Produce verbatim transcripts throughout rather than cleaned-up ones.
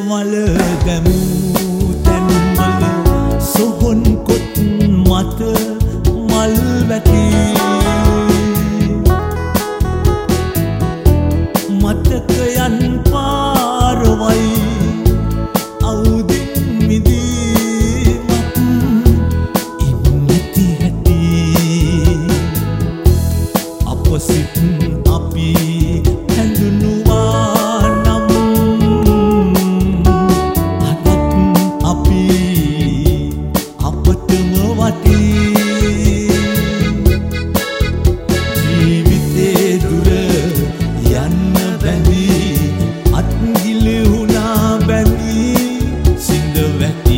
මල දැමූ තැන්වල සොහොන් කොත් මත මල් වැටි මතකයන් පාරවයි අවුදින් මිදීමක් ඉන්නති හැටි අප සිත් අපි හැඳුනුවා නම් අදත් අපි අපටම වටි ජීවිතේ දුර යන්න බැඳී අත්ගිලුණා බැඳී සිඳ වැටි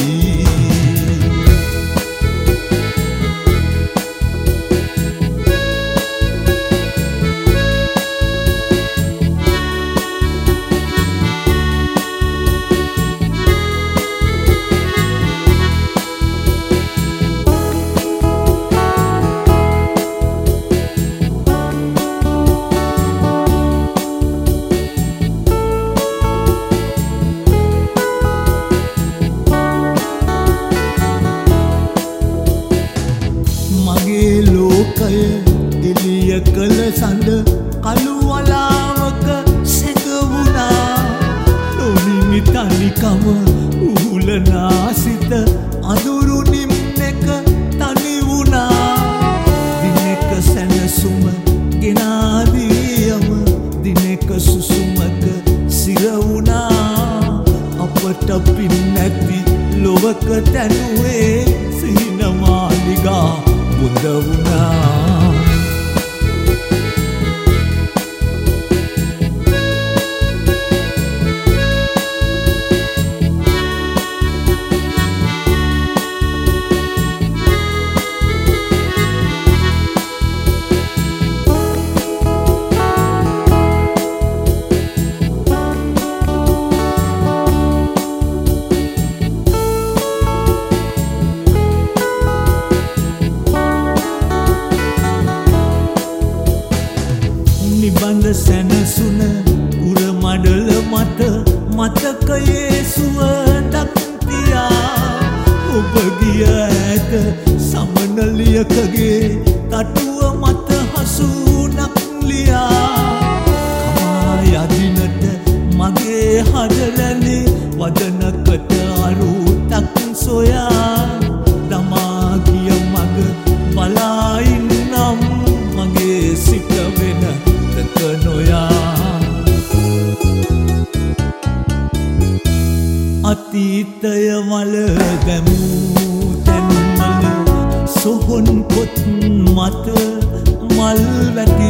මගේ ලෝකය එළිය කළ සඳ කළු වලාවක සැඟවුණා නොනිමි තනිකම උහුලනා සිත අඳුරු නිම්නෙක තනි වුණා දිනෙක සැනසුම ගෙනාදියම දිනෙක සුසුමක සිර වුණා අපට පින් නැති ලොවක තැනුවේ සිහින මාලිගා බුඳ වුණා නිබඳ සැනසුන උර මඩල මත මතකයේ සුවඳක් තියා ඔබ ගිය ඇත සමනලියකගේ තටුව මත හසුනක් ලියා කමා යදිනට මගේ හදරැලි වදනකට අරුතක් සොයා දමා ගිය මග බලා ඉන්නම් මගේ සිත වෙන තක නොයා අතීතය මල දැමූ තැන්වල සොහොන් කොත් මත මල් වැටි